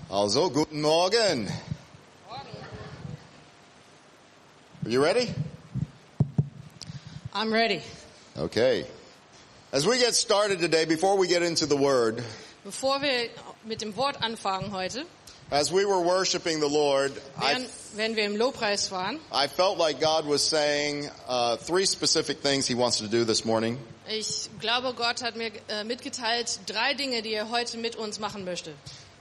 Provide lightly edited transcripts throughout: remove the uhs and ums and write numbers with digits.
Also, guten Morgen. Are you ready? I'm ready. Okay. As we get started today, before we get into the Word, Bevor wir mit dem Wort anfangen heute, as we were worshiping the Lord, wenn wir im Lobpreis waren, I felt like God was saying three specific things He wants to do this morning. ich glaube, Gott hat mir mitgeteilt, 3 Dinge, die er heute mit uns machen möchte.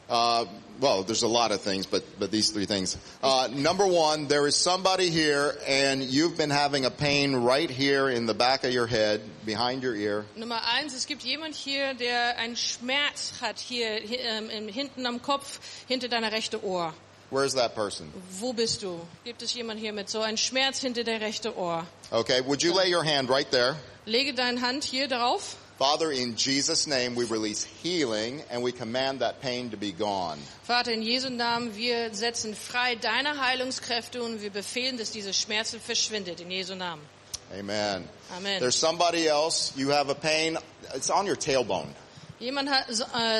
Well, there's a lot of things, but these 3 things. Number 1, there is somebody here and you've been having a pain right here in the back of your head, behind your ear. Nummer 1, es gibt jemand hier, der einen Schmerz hat hier hinten am Kopf, hinter deiner rechten Ohr. Where is that person? Wo bist du? Gibt es jemand hier mit so einem Schmerz hinter der rechten Ohr? Okay, would you lay your hand right there? Lege deine Hand hier drauf. Father, in Jesus' name, we release healing and we command that pain to be gone. Vater, in Jesu Namen, wir setzen frei deine Heilungskräfte und wir befehlen, dass diese Schmerzen verschwindet, in Jesu Namen. Amen. Amen. There's somebody else, you have a pain, it's on your tailbone. Jemand hat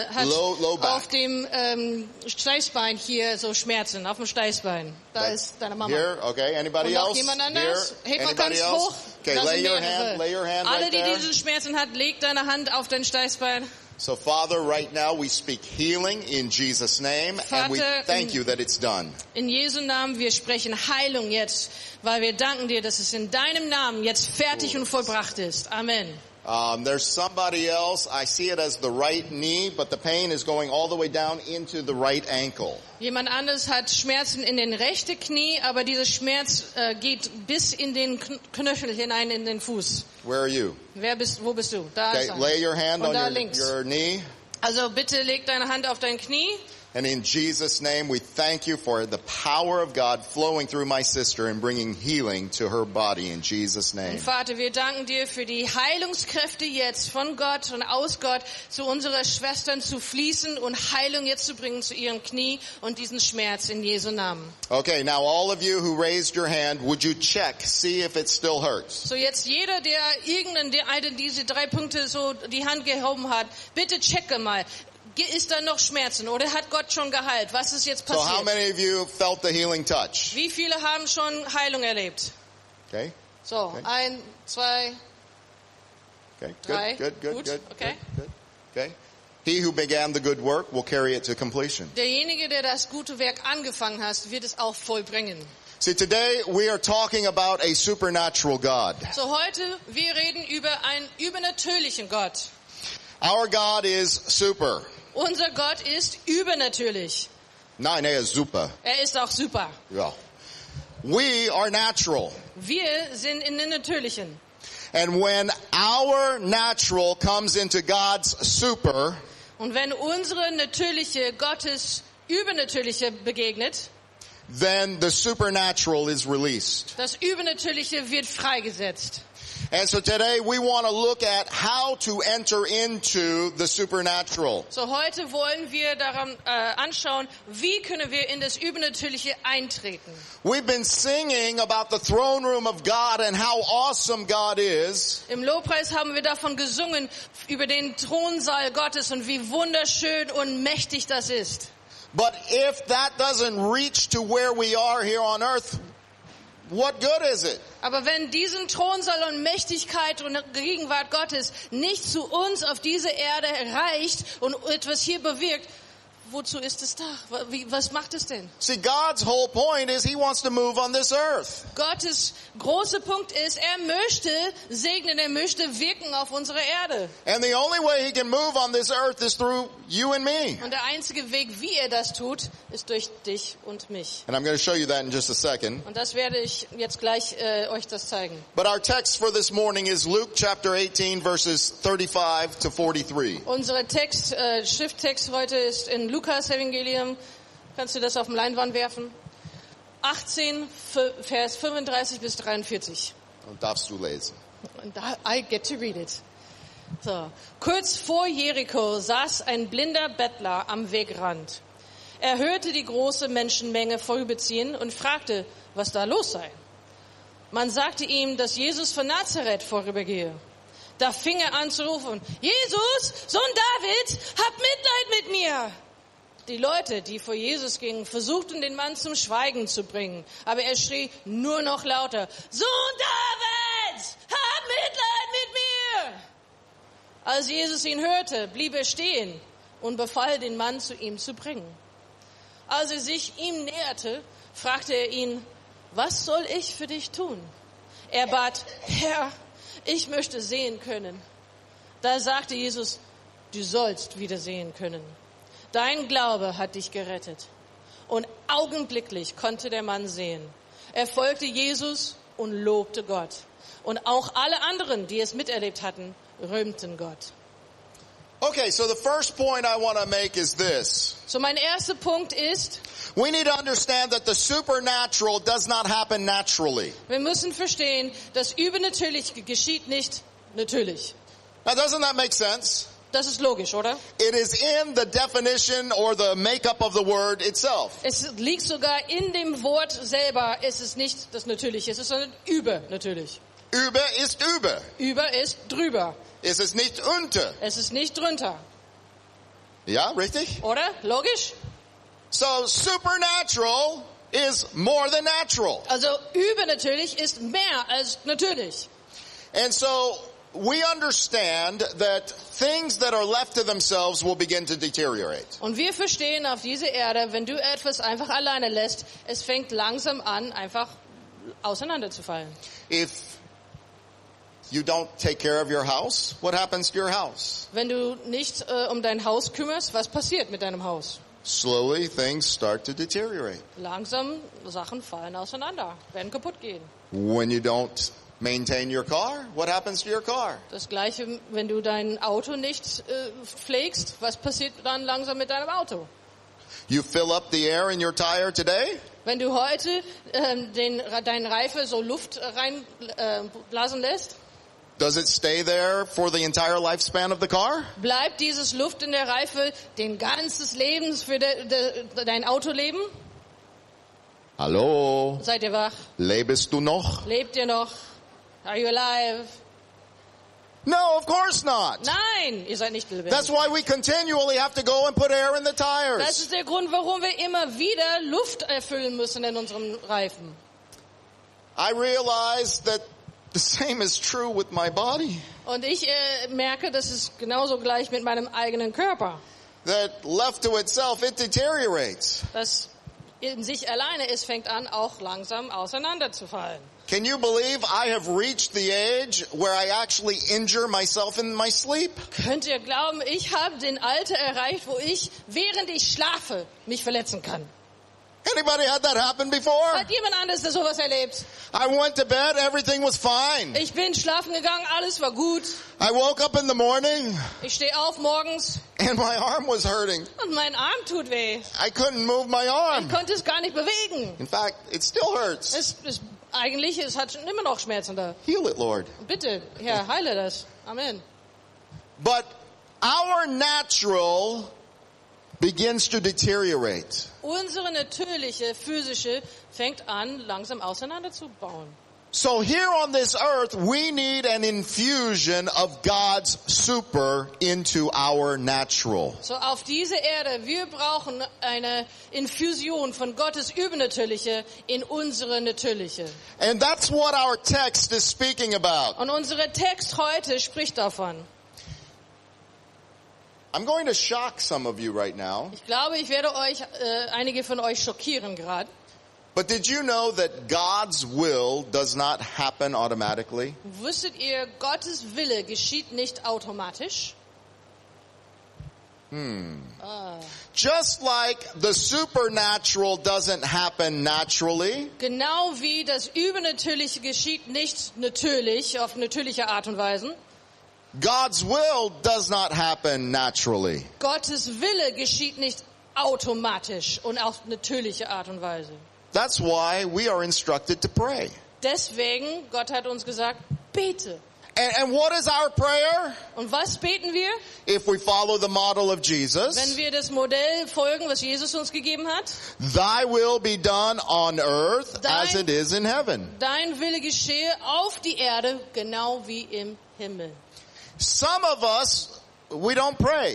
Low back. auf dem Steißbein hier so Schmerzen, auf dem Steißbein. Da ist deine Mama. Here, okay, anybody Und noch else? jemand anders? Here, Heb mal anybody ganz else? hoch. Okay, Da lay sind your mehrere. hand Alle, right die there. diese Schmerzen hat, leg deine Hand auf dein Steißbein. So Father, right now we speak healing in Jesus' name and we Vater, thank you that it's done. In Jesu Namen, wir sprechen Heilung jetzt, weil wir danken dir, dass es in deinem Namen jetzt fertig und vollbracht ist. Amen. There's somebody else, I see it as the right knee, but the pain is going all the way down into the right ankle. Jemand anderes hat Schmerzen in den rechten Knie, aber dieser Schmerz geht bis in den Knöchel hinein in den Fuß. Where are you? Wo bist du? Da Okay, ist er. lay your hand Und on da links. your knee. Also bitte leg deine Hand auf dein Knie. And in Jesus' name, we thank you for the power of God flowing through my sister and bringing healing to her body in Jesus' name. Und Vater, wir danken dir für die Heilungskräfte jetzt von Gott und aus Gott zu unseren Schwestern zu fließen und Heilung jetzt zu bringen zu ihrem Knie und diesen Schmerz in Jesu Namen. Okay, now all of you who raised your hand, would you check, see if it still hurts? So jetzt jeder, der eine diese 3 Punkte so die Hand gehoben hat, bitte checke mal. Ist da noch Schmerzen oder hat Gott schon geheilt? Was ist jetzt So how passiert? many of you felt the healing touch? Wie viele haben schon Heilung erlebt? Okay, So, Okay. 1, 2, okay, 3. good, Gut, okay. good. Okay. He who began the good work will carry it to completion. Derjenige, der das gute Werk angefangen hat, wird es auch vollbringen. See, today we are talking about a supernatural God. So heute, wir reden über einen übernatürlichen Gott. Our God is super. Unser Gott ist übernatürlich. Nein, er ist super. Er ist auch super. Yeah. We are natural. Wir sind in den Natürlichen. And when our natural comes into God's super, Und wenn unsere natürliche Gottes Übernatürliche begegnet, then the supernatural is released. das Übernatürliche wird freigesetzt. And so today we want to look at how to enter into the supernatural. So heute wollen wir daran anschauen, wie können wir in das Übernatürliche eintreten. We've been singing about the throne room of God and how awesome God is. Im Lobpreis haben wir davon gesungen, über den Thronsaal Gottes und wie wunderschön und mächtig das ist. But if that doesn't reach to where we are here on earth, what good is it? Aber wenn diesen Thronsaal und Mächtigkeit und Gegenwart Gottes nicht zu uns auf diese Erde reicht und etwas hier bewirkt, wozu ist es da? Was macht es denn? See, God's whole point is He wants to move on this earth. Gottes großer Punkt ist, er möchte segnen, er möchte wirken auf unserer Erde. And the only way He can move on this earth is through you and me. Und der einzige Weg, wie er das tut, ist durch dich und mich. And I'm going to show you that in just a second. Und das werde ich jetzt gleich euch das zeigen. But our text for this morning is Luke chapter 18 verses 35 to 43. Unser Schrifttext heute ist in Lukas Evangelium. Kannst du das auf dem Leinwand werfen? 18, Vers 35 bis 43. Und darfst du lesen. Und I get to read it. So. Kurz vor Jericho saß ein blinder Bettler am Wegrand. Er hörte die große Menschenmenge vorüberziehen und fragte, was da los sei. Man sagte ihm, dass Jesus von Nazareth vorübergehe. Da fing er an zu rufen, Jesus, Sohn Davids, hab Mitleid mit mir. Die Leute, die vor Jesus gingen, versuchten den Mann zum Schweigen zu bringen. Aber er schrie nur noch lauter, Sohn Davids, hab Mitleid mit mir! Als Jesus ihn hörte, blieb er stehen und befahl, den Mann zu ihm zu bringen. Als er sich ihm näherte, fragte er ihn, was soll ich für dich tun? Er bat, Herr, ich möchte sehen können. Da sagte Jesus, du sollst wieder sehen können. Dein Glaube hat dich gerettet. Und augenblicklich konnte der Mann sehen. Er folgte Jesus und lobte Gott. Und auch alle anderen, die es miterlebt hatten, rühmten Gott. Okay, so the first point I want to make is this. So mein erster Punkt ist, We need to understand that the supernatural does not happen naturally. wir müssen verstehen, das Übernatürliche geschieht nicht natürlich. Now, doesn't that make sense? Das ist logisch, oder? It is in the definition or the makeup of the word itself. Es liegt sogar in dem Wort selber. Es ist nicht das Natürliche, es ist sondern übernatürlich. Über ist über. Über ist drüber. Es ist nicht unter. Es ist nicht drunter. Ja, richtig? Oder? Logisch? So supernatural is more than natural. Also übernatürlich ist mehr als natürlich. And so we understand that things that are left to themselves will begin to deteriorate. Und wir verstehen auf dieser Erde, wenn du etwas einfach alleine lässt, es fängt langsam an, einfach auseinanderzufallen. If you don't take care of your house, what happens to your house? Wenn du nicht um dein Haus kümmerst, was passiert mit deinem Haus? Slowly things start to deteriorate. Langsam, Sachen fallen auseinander, werden kaputt gehen. When you don't maintain your car, what happens to your car? Das Gleiche, wenn du dein Auto nicht pflegst, was passiert dann langsam mit deinem Auto? You fill up the air in your tire today, Wenn du heute deinen Reifen so Luft reinblasen lässt, does it stay there for the entire lifespan of the car? bleibt dieses Luft in der Reife den ganzes Lebens für dein Autoleben? Hallo? Seid ihr wach? Lebst du noch? Lebt ihr noch? Are you alive? No, of course not. Nein, ihr seid nicht lebendig. That's why we continually have to go and put air in the Das tires. ist der Grund, warum wir immer wieder Luft erfüllen müssen in unserem Reifen. I realize that the same is true with my body. Und ich merke, das ist genauso gleich mit meinem eigenen Körper. That left to itself, it deteriorates. Das in sich alleine ist, fängt an, auch langsam auseinanderzufallen. Can you believe I have reached the age where I actually injure myself in my sleep? Könnt ihr glauben, ich habe den Alter erreicht, wo ich, während ich schlafe, mich verletzen kann? Anybody had that happen before? Hat jemand anderes das sowas erlebt? I went to bed, everything was fine. Ich bin schlafen gegangen, alles war gut. I woke up in the morning Ich stehe auf morgens and my arm was hurting. und mein Arm tut weh. I couldn't move my arm. Ich konnte es gar nicht bewegen. In fact, it still hurts. Es hat immer noch Schmerzen da. Heal it, Lord. Bitte, Herr, heile das. Amen. But our natural begins to deteriorate. Unsere natürliche, physische fängt an, langsam auseinanderzubauen. So here on this earth, we need an infusion of God's super into our natural. So auf dieser Erde, wir brauchen eine Infusion von Gottes Übernatürliche in unsere Natürliche. And that's what our text is speaking about. Und unser Text heute spricht davon. I'm going to shock some of you right now. Ich glaube, ich werde einige von euch schockieren gerade. But did you know that God's will does not happen automatically? Wusstet ihr, Gottes Wille geschieht nicht automatisch? Just like the supernatural doesn't happen naturally, Genau wie das Übernatürliche geschieht nicht natürlich, auf natürliche Art und Weise. God's will does not happen naturally. Gottes Wille geschieht nicht automatisch und auf natürliche Art und Weise. That's why we are instructed to pray. Deswegen, Gott hat uns gesagt, bete. And what is our prayer? Und was beten wir? If we follow the model of Jesus, Wenn wir das Modell folgen, was Jesus uns gegeben hat. thy will be done on earth as Dein- it is in heaven. Dein Wille geschehe auf die Erde, genau wie im Himmel. Some of us, we don't pray.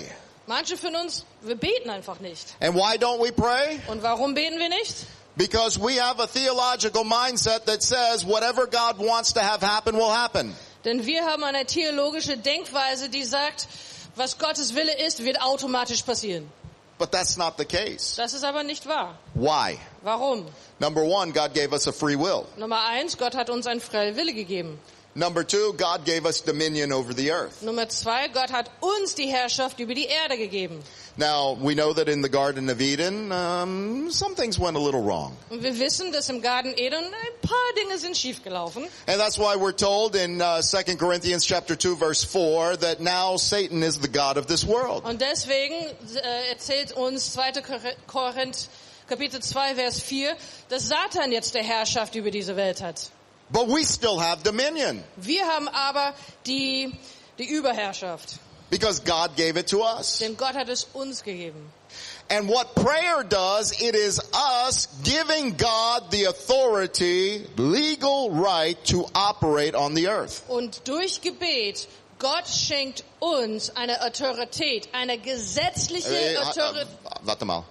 Manche von uns, wir beten einfach nicht. And why don't we pray? Und warum beten wir nicht? Because we have a theological mindset that says whatever God wants to have happen will happen. Denn wir haben eine theologische Denkweise, die sagt, was Gottes Wille ist, wird automatisch passieren. But that's not the case. Das ist aber nicht wahr. Why? Warum? Number one, God gave us a free will. Nummer 1, Gott hat uns einen freien Wille gegeben. Number two, God gave us dominion over the earth. Nummer 2, Gott hat uns die Herrschaft über die Erde gegeben. Now, we know that in the Garden of Eden, some things went a little wrong. Und wir wissen, dass im Garten Eden ein paar Dinge sind schiefgelaufen. And that's why we're told in 2 Corinthians chapter 2 verse 4 that now Satan is the god of this world. Und deswegen erzählt uns 2. Korinth Kapitel 2 Vers 4, dass Satan jetzt der Herrschaft über diese Welt hat. But we still have dominion Wir haben aber die Überherrschaft. because God gave it to us. Denn Gott hat es uns gegeben. And what prayer does, it is us giving God the authority, legal right to operate on the earth. Und durch Gebet, Gott schenkt uns eine Autorität, eine gesetzliche Autorität. Warte mal.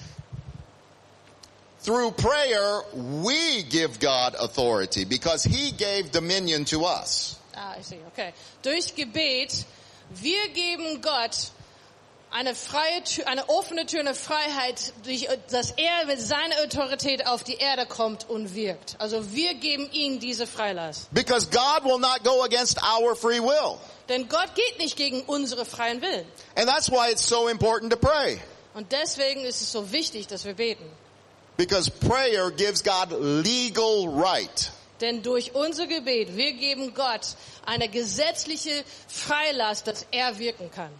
Through prayer, we give God authority because He gave dominion to us. Ich sehe, okay. Durch Gebet, wir geben Gott eine freie Tür, eine offene Tür, eine Freiheit, durch dass er mit seiner Autorität auf die Erde kommt und wirkt. Also wir geben ihm diese Freilass. Because God will not go against our free will. Denn Gott geht nicht gegen unsere freien Willen. And that's why it's so important to pray. Und deswegen ist es so wichtig, dass wir beten. Because prayer gives God legal right. Denn durch unser Gebet, wir geben Gott eine gesetzliche Freilass, dass er wirken kann.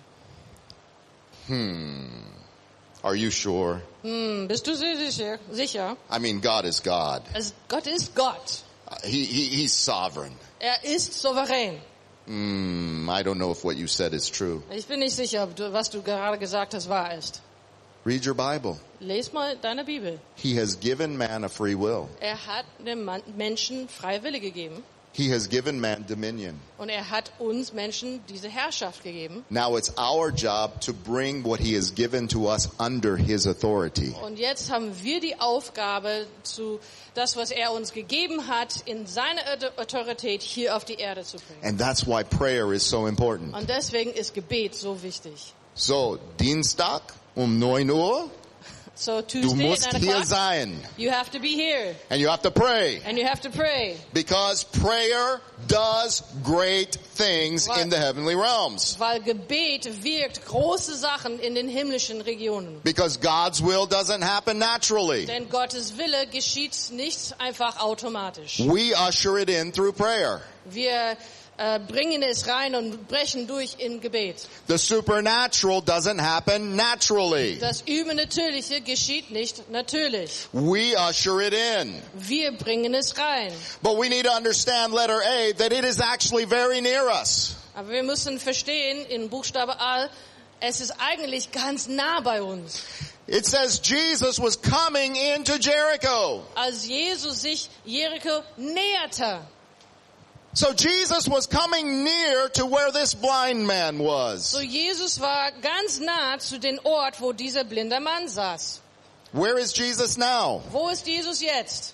Are you sure? Bist du sicher? I mean, God is God. Also Gott ist Gott. He's sovereign. Er ist souverän. I don't know if what you said is true. Ich bin nicht sicher, ob was du gerade gesagt hast, wahr ist. Read your Bible. Lies mal deine Bibel. He has given man a free will. Er hat dem Menschen freie Wille gegeben. He has given man dominion. Und er hat uns Menschen diese Herrschaft gegeben. Now it's our job to bring what he has given to us under his authority. Und jetzt haben wir die Aufgabe, das, was er uns gegeben hat, in seine Autorität hier auf die Erde zu bringen. And that's why prayer is so important. Und deswegen ist Gebet so wichtig. So, Dienstag 9 Uhr, So du Tuesday musst at 9 hier o'clock, sein. you have to be here. And you have to pray. And you have to pray. Because prayer does great things in the heavenly realms. Weil Gebet wirkt große Sachen in den himmlischen Regionen. Because God's will doesn't happen naturally. Denn Gottes Wille geschieht nicht einfach automatisch. We usher it in through prayer. Wir bringen es rein und brechen durch in Gebet. The supernatural doesn't happen naturally. Das Übernatürliche geschieht nicht natürlich. We usher it in. Wir bringen es rein. But we need to understand, letter A, that it is actually very near us. Aber wir müssen verstehen, in Buchstabe A, es ist eigentlich ganz nah bei uns. It says Jesus was coming into Jericho. Als Jesus sich Jericho näherte. So Jesus was coming near to where this blind man was. So Jesus war ganz nah zu dem Ort, wo dieser blinde Mann saß. Where is Jesus now? Wo ist Jesus jetzt?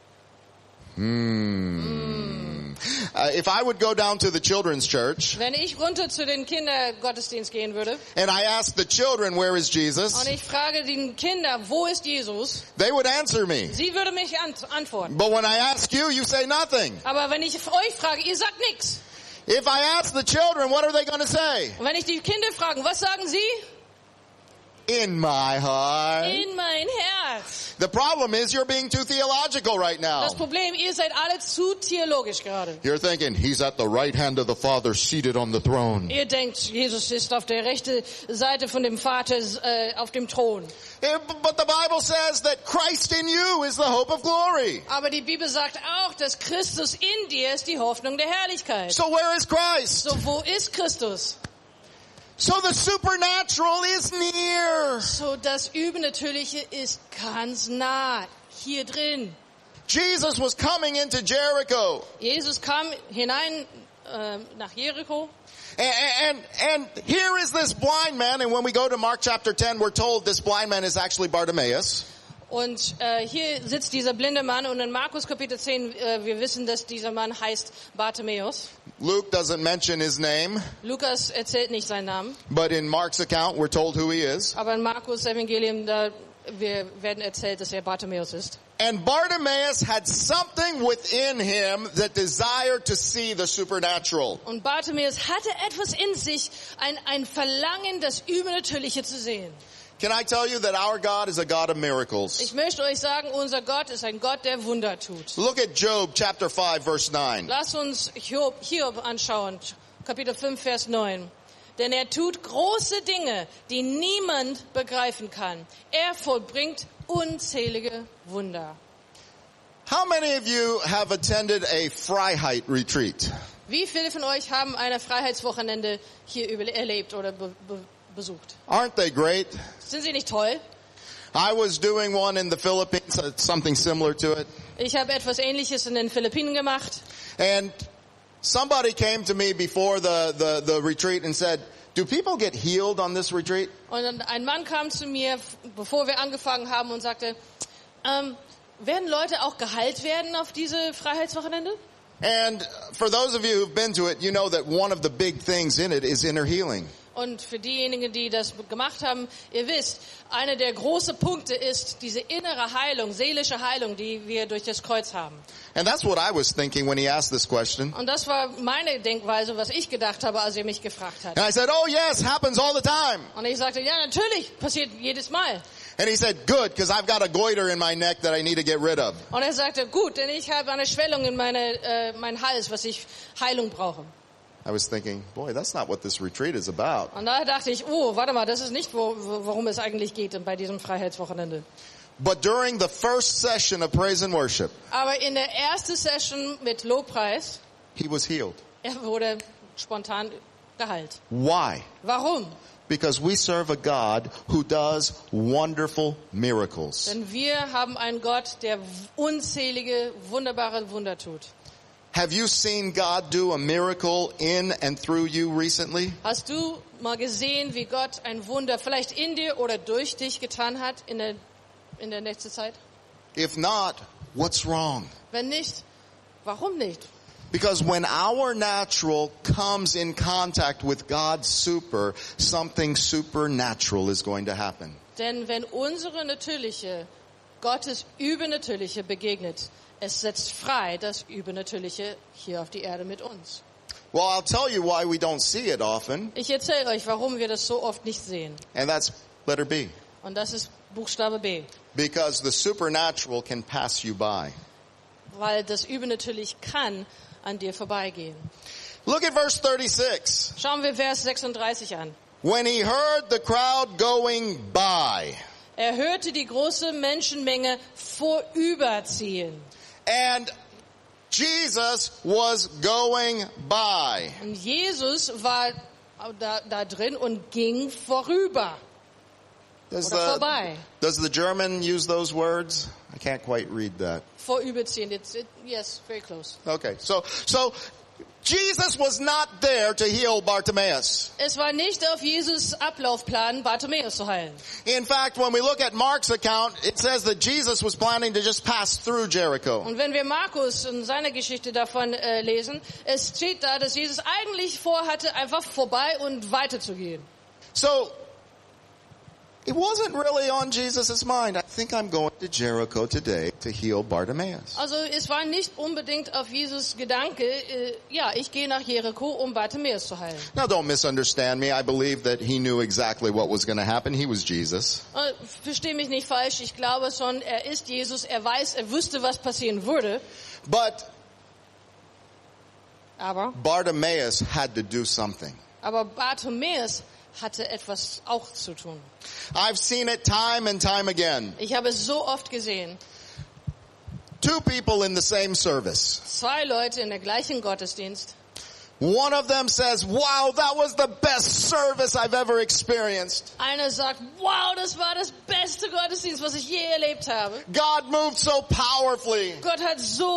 If I would go down to the children's church Wenn ich runter zu den Kindergottesdienst gehen würde and I ask the children, where is Jesus? und ich frage die Kinder, wo ist Jesus? They would answer me. Sie würde mich antworten. But when I ask you, you say nothing. Aber wenn ich euch frage, ihr sagt nichts. If I ask the children, what are they going to say? Und wenn ich die Kinder frage, was sagen sie? In my heart. In mein Herz. The problem is you're being too theological right now. Das Problem, ihr seid alle zu theologisch gerade. You're thinking, he's at the right hand of the Father seated on the throne. Ihr denkt, Jesus ist auf der rechten Seite von dem Vater auf dem Thron. But the Bible says that Christ in you is the hope of glory. Aber die Bibel sagt auch, dass Christus in dir ist die Hoffnung der Herrlichkeit. So where is Christ? So wo ist Christus? So the supernatural is near. So das Übernatürliche ist ganz nah, hier drin. Jesus was coming into Jericho. Jesus kam hinein nach Jericho. And here is this blind man, and when we go to Mark chapter 10, we're told this blind man is actually Bartimaeus. Und hier sitzt dieser blinde Mann und in Markus Kapitel 10, wir wissen, dass dieser Mann heißt Bartimäus. Luke doesn't mention his name, Lukas erzählt nicht seinen Namen, but in Mark's account we're told who he is. aber in Markus Evangelium, wir werden erzählt, dass er Bartimäus ist. And Bartimaeus had something within him that desired to see the supernatural. Und Bartimäus hatte etwas in sich, ein Verlangen, das Übernatürliche zu sehen. Can I tell you that our God is a God of miracles? Ich möchte euch sagen, unser Gott ist ein Gott, der Wunder tut. Look at Job chapter 5 verse 9. Lass uns Hiob anschauen, Kapitel 5, Vers 9. Denn er tut große Dinge, die niemand begreifen kann. Er vollbringt unzählige Wunder. How many of you have attended a Freiheit retreat? Wie viele von euch haben eine Freiheitswochenende hier erlebt oder besucht? Aren't they great? Sind sie nicht toll? I was doing one in the Philippines, something similar to it. Ich habe etwas Ähnliches in den Philippinen gemacht. And somebody came to me before the retreat and said, do people get healed on this retreat? Und ein Mann kam zu mir, bevor wir angefangen haben und sagte, werden Leute auch geheilt werden auf diese Freiheitswochenende? And for those of you who've been to it, you know that one of the big things in it is inner healing. Und für diejenigen, die das gemacht haben, ihr wisst, einer der großen Punkte ist diese innere Heilung, seelische Heilung, die wir durch das Kreuz haben. And that's what I was thinking when he asked this question. Und das war meine Denkweise, was ich gedacht habe, als er mich gefragt hat. And I said, oh yes, happens all the time. Und ich sagte, ja, natürlich, passiert jedes Mal. And he said, good, because I've got a goiter in my neck that I need to get rid of. Und er sagte, gut, denn ich habe eine Schwellung in meinem Hals, was ich Heilung brauche. I was thinking, boy, that's not what this retreat is about. Und da dachte ich, oh, warte mal, das ist nicht, worum es eigentlich geht bei diesem Freiheitswochenende. But during the first session of praise and worship, Aber in der ersten Session mit Lobpreis, he was healed. er wurde spontan geheilt. Why? Warum? Because we serve a God who does wonderful miracles. Denn wir haben einen Gott, der unzählige, wunderbare Wunder tut. Have you seen God do a miracle in and through you recently? Hast du mal gesehen, wie Gott ein Wunder vielleicht in dir oder durch dich getan hat in der nächsten Zeit? If not, what's wrong? Wenn nicht, warum nicht? Because when our natural comes in contact with God's super, something supernatural is going to happen. Denn wenn unsere natürliche Gottes Übernatürliche begegnet, es setzt frei das Übernatürliche hier auf die Erde mit uns. Well, I'll tell you why we don't see it often, Ich erzähle euch, warum wir das so oft nicht sehen. and that's letter B. Und das ist Buchstabe B. Because the supernatural can pass you by. Weil das Übernatürliche kann an dir vorbeigehen. Look at verse 36. Schauen wir Vers 36 an. When he heard the crowd going by, Er hörte die große Menschenmenge vorüberziehen. and Jesus was going by. Und Jesus war da drin und ging vorüber. Oder vorbei. Does the German use those words? I can't quite read that. Vorüberziehen. Yes, very close. Okay, so Jesus was not there to heal Bartimaeus. Es war nicht auf Jesus' Ablaufplan, Bartimäus zu heilen. In fact, when we look at Mark's account, it says that Jesus was planning to just pass through Jericho. Und wenn wir Markus und seine Geschichte davon lesen, es steht da, dass Jesus eigentlich vorhatte, einfach vorbei und weiterzugehen. So, it wasn't really on Jesus' mind. I think I'm going to Jericho today to heal Bartimaeus. Also es war nicht unbedingt auf Jesus Gedanke, ich gehe nach Jericho, um Bartimäus zu heilen. Now don't misunderstand me. I believe that he knew exactly what was going to happen. He was Jesus. Versteh mich nicht falsch, ich glaube schon, er ist Jesus, er wusste, was passieren würde. But Aber Bartimaeus had to do something. Bartimäus hatte etwas auch zu tun. I've seen it time and time again. Ich habe es so oft gesehen. Two people in the same service. 2 Leute in der gleichen Gottesdienst. One of them says, wow, that was the best service I've ever experienced. Einer sagt, wow, das war das beste Gottesdienst, was ich je erlebt habe. God moved so powerfully. Gott hat so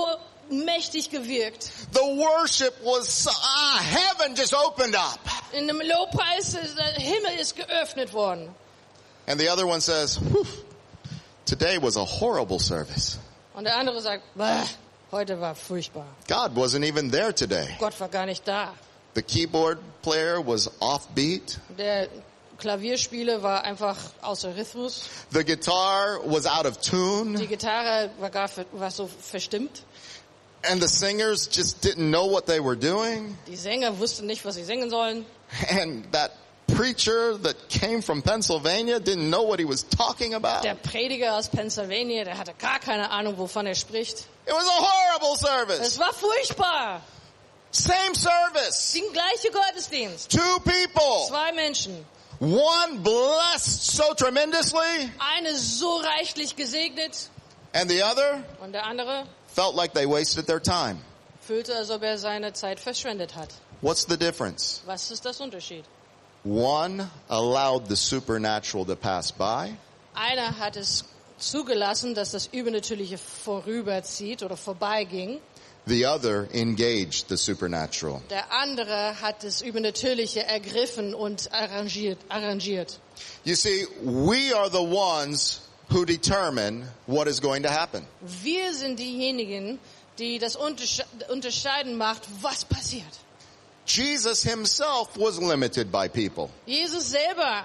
mächtig gewirkt. The worship was, heaven just opened up. In dem Lobpreis, der Himmel ist geöffnet worden. And the other one says, "Whew, today was a horrible service. Und der andere sagt, "Bah, heute war furchtbar. God wasn't even there today. Gott war gar nicht da. The keyboard player was offbeat. Der Klavierspieler war einfach außer Rhythmus. The guitar was out of Die tune. Gitarre war so verstimmt. And the singers just didn't know what they were doing. Die Sänger wussten nicht, was sie singen sollen. And that preacher that came from Pennsylvania didn't know what he was talking about. Der Prediger aus Pennsylvania, der hatte gar keine Ahnung, wovon er spricht. It was a horrible service. Es war furchtbar. Same service. Den gleichen Gottesdienst. 2 people. 2 Menschen. One blessed so tremendously, Eine so reichlich gesegnet and the other und der andere felt like they wasted their time. fühlte, als ob er seine Zeit verschwendet hat. What's the difference? Was ist das Unterschied? One allowed the supernatural to pass by. Einer hat es zugelassen, dass das Übernatürliche vorüberzieht oder vorbeiging. The other engaged the supernatural. Der andere hat das Übernatürliche ergriffen und arrangiert. You see, we are the ones who determine what is going to happen. Wir sind diejenigen, die das unterscheiden macht, was passiert. Jesus himself was limited by people. Jesus selber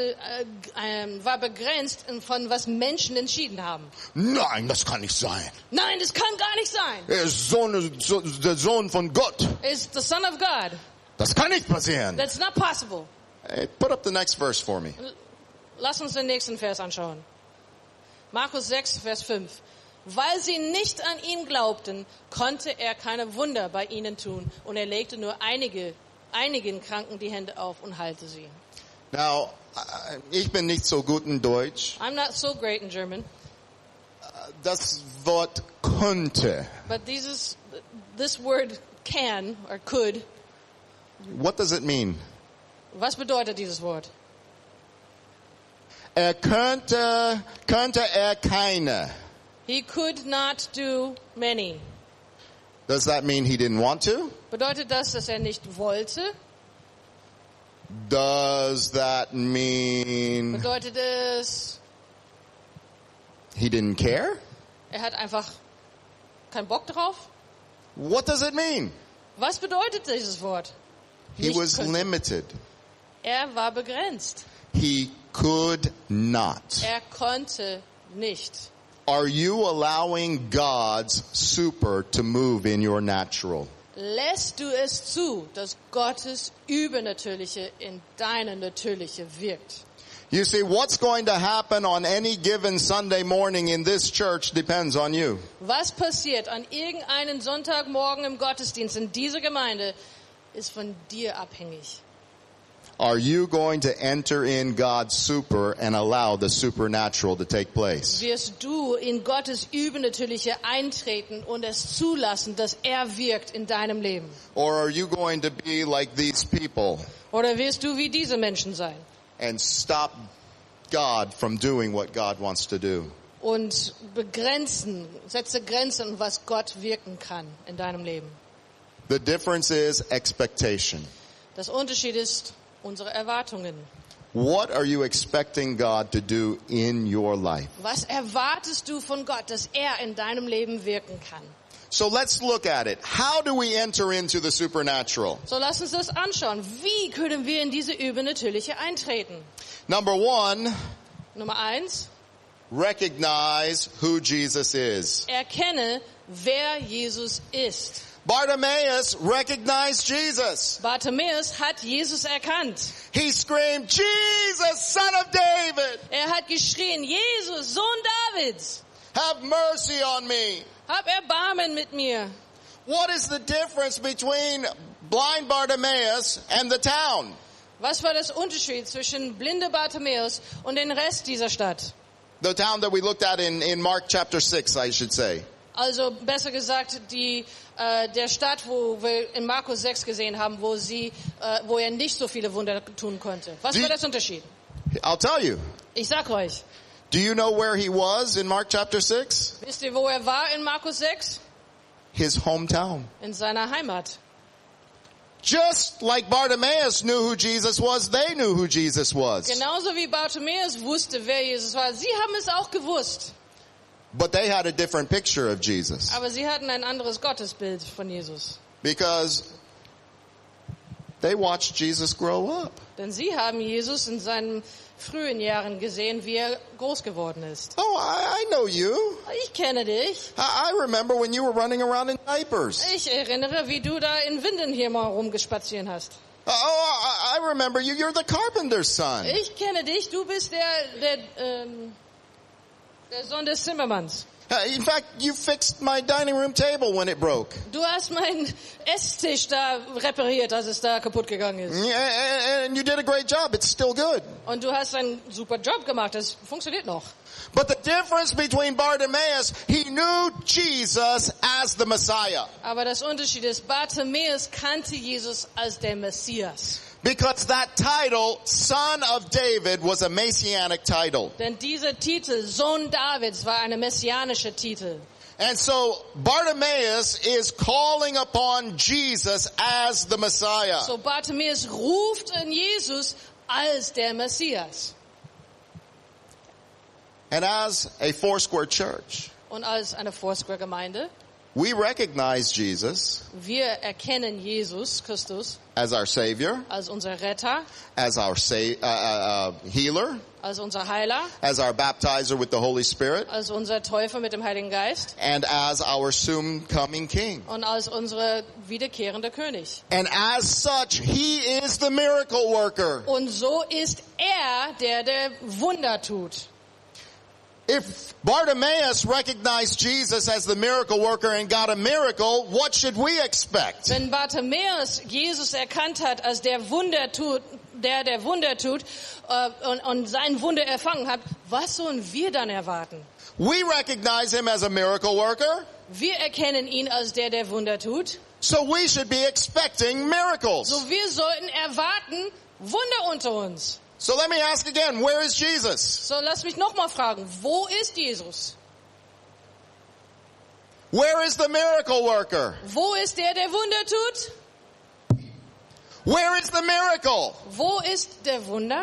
war begrenzt von was Menschen entschieden haben. Nein, das kann nicht sein. Nein, das kann gar nicht sein. Er ist der Sohn von Gott. Is the Son of God. Das kann nicht passieren. That's not possible. Hey, put up the next verse for me. Lass uns den nächsten Vers anschauen. Markus 6, Vers 5. Weil sie nicht an ihn glaubten, konnte er keine Wunder bei ihnen tun. Und er legte nur einigen Kranken die Hände auf und heilte sie. Now, ich bin nicht so gut in Deutsch. I'm not so great in German, Das Wort konnte. but this word can or could, What does it mean? was bedeutet dieses Wort? Er könnte er keine. He could not do many. Does that mean he didn't want to? Bedeutet das, dass er nicht wollte? Does that mean Bedeutet es, he didn't care? er hat einfach keinen Bock drauf? What does it mean? Was bedeutet dieses Wort? He Nicht was könnte. limited. Er war begrenzt. He could not. Er konnte nicht. Are you allowing God's super to move in your natural? Lässt du es zu, dass Gottes Übernatürliche in deine Natürliche wirkt? You see, what's going to happen on any given Sunday morning in this church depends on you. Was passiert an irgendeinem Sonntagmorgen im Gottesdienst in dieser Gemeinde, ist von dir abhängig. Are you going to enter in God's super and allow the supernatural to take place? Wirst du in Gottes Übernatürliche eintreten und es zulassen, dass er wirkt in deinem Leben? Or are you going to be like these people Oder wirst du wie diese Menschen sein and stop God from doing what God wants to do? und setze Grenzen, was Gott wirken kann in deinem Leben? The difference is expectation. Das Unterschied ist unsere Erwartungen. What are you expecting God to do in your life? Was erwartest du von Gott, dass er in deinem Leben wirken kann? So let's look at it. How do we enter into the supernatural? So lass uns das anschauen. Wie können wir in diese Übernatürliche eintreten? Number 1, Nummer 1, recognize who Jesus is. erkenne, wer Jesus ist. Bartimaeus recognized Jesus. Bartimäus hat Jesus erkannt. He screamed, Jesus, son of David, Er hat geschrien, Jesus, Sohn Davids, have mercy on me. hab Erbarmen mit mir. What is the difference between blind Bartimaeus and the town? Was war das Unterschied zwischen blinde Bartimäus und dem Rest dieser Stadt? The town that we looked at in Mark chapter 6, I should say. Also besser gesagt, der Stadt, wo wir in Markus 6 gesehen haben, wo er nicht so viele Wunder tun konnte. Was war das Unterschied? I'll tell you. Ich sag euch. Do you know where he was in Mark chapter 6? Wisst ihr, wo er war in Markus 6? his hometown. in seiner Heimat. Just like Bartimaeus knew who Jesus was, they knew who Jesus was. Genauso wie Bartimäus wusste, wer Jesus war. Sie haben es auch gewusst. But they had a different picture of Jesus. Aber sie hatten ein anderes Gottesbild von Jesus. Because they watched Jesus grow up. Denn sie haben Jesus in seinen frühen Jahren gesehen, wie er groß geworden ist. Oh, I know you. Ich kenne dich. I remember when you were running around in diapers. Ich erinnere, wie du da in Windeln hier mal rumgespazieren hast. Oh, I remember you. You're the carpenter's son. Ich kenne dich. Du bist der Sohn des Zimmermanns. In fact, you fixed my dining room table when it broke. Du hast meinen Esstisch da repariert, als es da kaputt gegangen ist. Yeah, and you did a great job. It's still good. Und du hast einen super Job gemacht. Das funktioniert noch. But the difference between Bartimaeus, he knew Jesus as the Messiah. Aber das Unterschied ist, Bartimäus kannte Jesus als der Messias. Because that title, Son of David, was a messianic title. Denn dieser Titel, Sohn Davids, war eine messianische Titel. And so Bartimaeus is calling upon Jesus as the Messiah. So Bartimäus ruft in Jesus als der Messias. And as a Foursquare church, Und als eine Foursquare-Gemeinde, we recognize Jesus wir erkennen Jesus Christus as our Savior, als unser Retter, as our healer, als unser Heiler, as our baptizer with the Holy Spirit, als unser Täufer mit dem Heiligen Geist and as our soon coming King. und als unser wiederkehrender König. And as such, He is the miracle worker. Und so ist er, der Wunder tut. If Bartimaeus recognized Jesus as the miracle worker and got a miracle, what should we expect? Wenn Bartimäus Jesus erkannt hat als der Wunder tut, der Wunder tut und sein Wunder erfangen hat, was sollen wir dann erwarten? We recognize Him as a miracle worker, Wir erkennen ihn als der Wunder tut. so we should be expecting miracles. So wir sollten erwarten Wunder unter uns. So let me ask again, where is Jesus? So lass mich nochmal fragen, wo ist Jesus? Where is the miracle worker? Wo ist der Wunder tut? Where is the miracle? Wo ist der Wunder?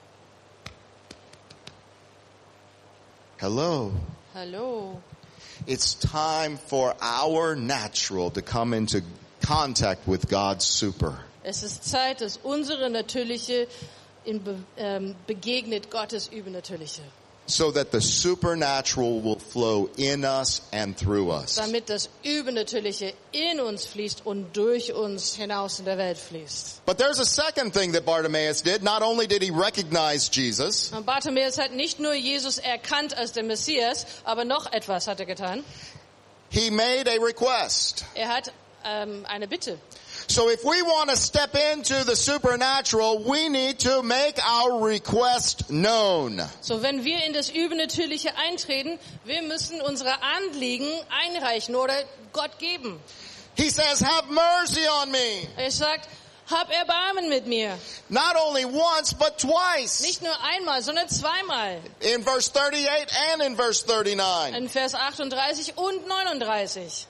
Hello. Hallo. It's time for our natural to come into contact with God's super. Es ist Zeit, dass unsere Natürliche begegnet Gottes Übernatürliche. So that the supernatural will flow in us and through us. Damit das Übernatürliche in uns fließt und durch uns hinaus in der Welt fließt. But there's a second thing that Bartimaeus did. Not only did he recognize Jesus, Und Bartimäus hat nicht nur Jesus erkannt als der Messias, aber noch etwas hat er getan. he made a request. Er hat eine Bitte. So if we want to step into the supernatural, we need to make our request known. So, wenn wir in das Übernatürliche eintreten, wir müssen unsere Anliegen einreichen oder Gott geben. He says, have mercy on me. Er sagt, hab Erbarmen mit mir. Not only once, but twice. Nicht nur einmal, sondern zweimal. In verse 38 and in verse 39. In Vers 38 und 39.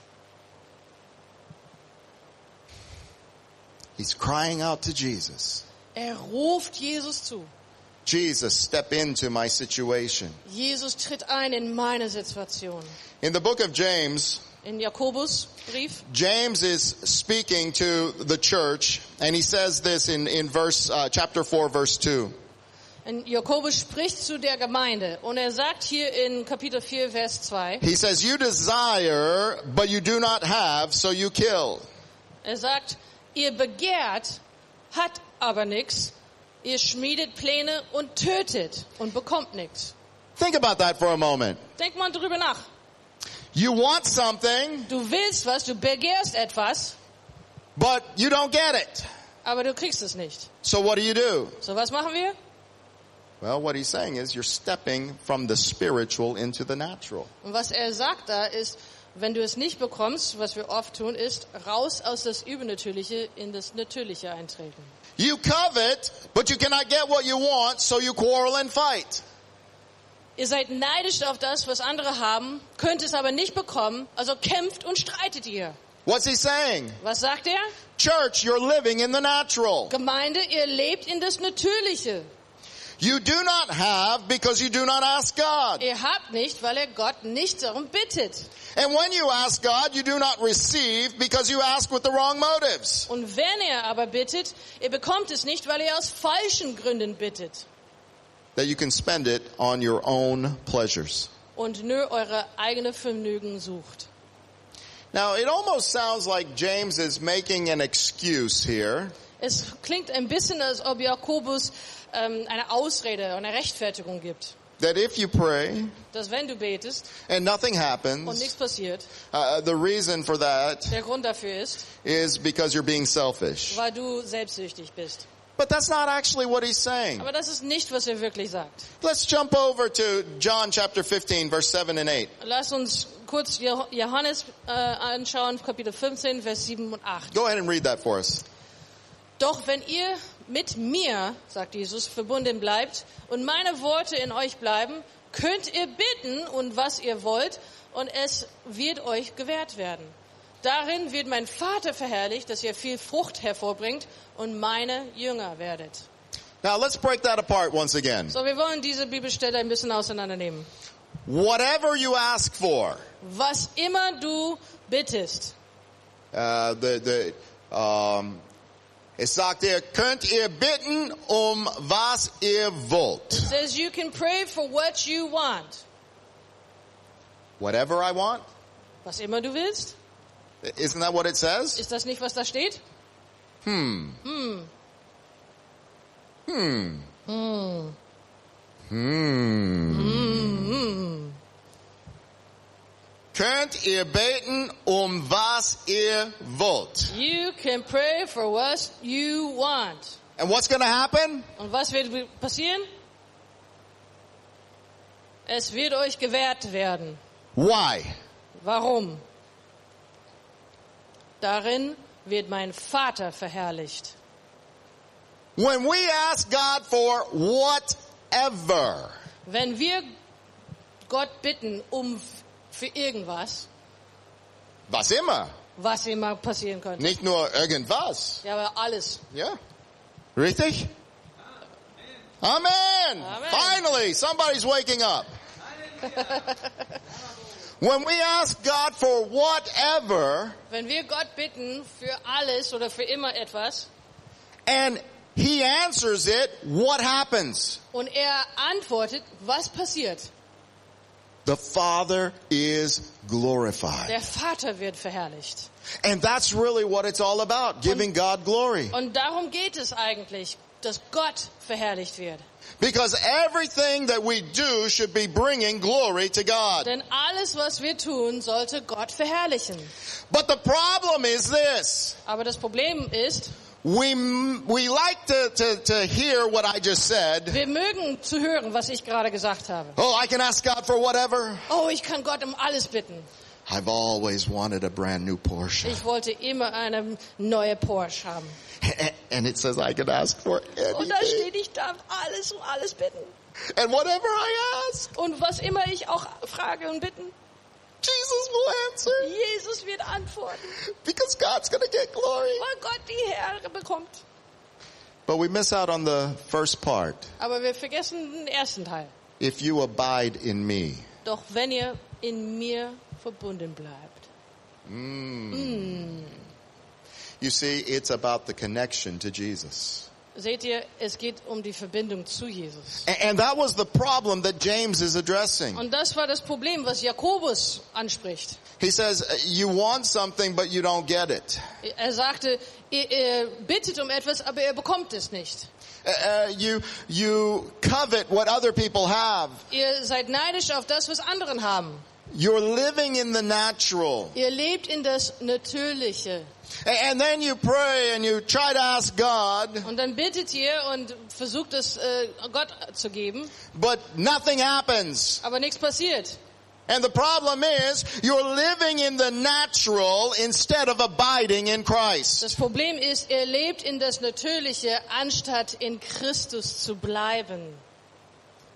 He's crying out to Jesus. Er ruft Jesus zu. Jesus, step into my situation. Jesus tritt ein in meine Situation. In the book of James, In Jakobusbrief, James is speaking to the church, and he says this in chapter 4, verse 2. in Jakobus spricht zu der Gemeinde und er sagt hier in Kapitel 4, Vers 2, He says, you desire, but you do not have, so you kill. er sagt, ihr begehrt, hat aber nichts, ihr schmiedet Pläne und tötet und bekommt nichts. Think about that for a moment. Denk mal drüber nach. You want something, Du willst was, du begehrst etwas, but you don't get it. aber du kriegst es nicht. So what do? So, was machen wir? Well, what he's saying is you're stepping from the spiritual into the natural. Und was er sagt da ist, wenn du es nicht bekommst, was wir oft tun, ist raus aus das Übernatürliche in das Natürliche eintreten. You covet, but you cannot get what you want, so you quarrel and fight. Ihr seid neidisch auf das, was andere haben, könnt es aber nicht bekommen, also kämpft und streitet ihr. What's he saying? Was sagt er? Church, you're living in the natural. Gemeinde, ihr lebt in das Natürliche. You do not have because you do not ask God. Ihr habt nicht, weil ihr Gott nicht darum bittet. And when you ask God, you do not receive because you ask with the wrong motives. Und wenn ihr aber bittet, ihr bekommt es nicht, weil ihr aus falschen Gründen bittet. That you can spend it on your own pleasures. Und nur eure eigene Vergnügen sucht. Now, it almost sounds like James is making an excuse here. Es klingt ein bisschen, als ob Jakobus eine Ausrede, eine Rechtfertigung gibt. That if you pray Dass wenn du betest and nothing und happens, nichts passiert, the reason for that der Grund dafür ist, is because you're being selfish. weil du selbstsüchtig bist. But that's not actually what he's saying. Aber das ist nicht, was er wirklich sagt. Let's jump over to John chapter 15, verse 7 and 8. Lass uns kurz Johannes anschauen, Kapitel 15, Vers 7 und 8. Go ahead and read that for us. Doch wenn ihr mit mir, sagt Jesus, verbunden bleibt und meine Worte in euch bleiben, könnt ihr bitten und was ihr wollt und es wird euch gewährt werden. Darin wird mein Vater verherrlicht, dass ihr viel Frucht hervorbringt und meine Jünger werdet. Now let's break that apart once again. So, wir wollen diese Bibelstelle ein bisschen auseinandernehmen. Whatever you ask for, Was immer du bittest. Es sagt ihr, könnt ihr bitten was ihr wollt. It says you can pray for what you want. Whatever I want? Was immer du willst. Isn't that what it says? Ist das nicht, was da steht? Könnt ihr beten was ihr wollt. You can pray for what you want. And what's going to happen? Und was wird passieren? Es wird euch gewährt werden. Why? Warum? Darin wird mein Vater verherrlicht. When we ask God for whatever, Wenn wir Gott bitten für irgendwas, was immer, was immer passieren könnte. nicht nur irgendwas. Ja, aber alles. Yeah. Richtig? Amen. Amen. Finally, somebody's waking up. When we ask God for whatever, Wenn wir Gott bitten für alles oder für immer etwas and He answers it, what happens? und er antwortet, was passiert? The Father is glorified. Der Vater wird verherrlicht. And that's really what it's all about, giving God glory. Und darum geht es eigentlich, dass Gott verherrlicht wird. Because everything that we do should be bringing glory to God. Denn alles, was wir tun, sollte Gott verherrlichen. But the problem is this. Aber das Problem ist, We like to hear what I just said. wir mögen zu hören, was ich gerade gesagt habe. Oh, I can ask God for whatever. Oh, ich kann Gott um alles bitten. I've always wanted a brand new Porsche. Ich wollte immer eine neue Porsche haben. And it says I can ask for Und da anything. steht, ich darf alles um alles bitten. And whatever I ask, Und was immer ich auch frage und bitten, Jesus will answer. Jesus wird antworten, Because God's going to get glory. weil Gott die Ehre bekommt. But we miss out on the first part. Aber wir vergessen den ersten Teil. If you abide in me. Doch wenn ihr in mir verbunden bleibt. You see, it's about the connection to Jesus. Seht ihr, es geht um die Verbindung zu Jesus. And that was the problem that James is addressing. Und das war das Problem, was Jakobus anspricht. He says, you want something, but you don't get it. Er sagte, ihr bittet um etwas, aber ihr bekommt es nicht. You covet what other people have. Ihr seid neidisch auf das, was anderen haben. You're living in the natural. Ihr lebt in das Natürliche. And then you pray and you try to ask God, Und dann bittet ihr und versucht es Gott zu geben, but nothing happens. aber nichts passiert. And the problem is, you're living in the natural instead of abiding in Christ. Das Problem ist, ihr lebt in das Natürliche, anstatt in Christus zu bleiben.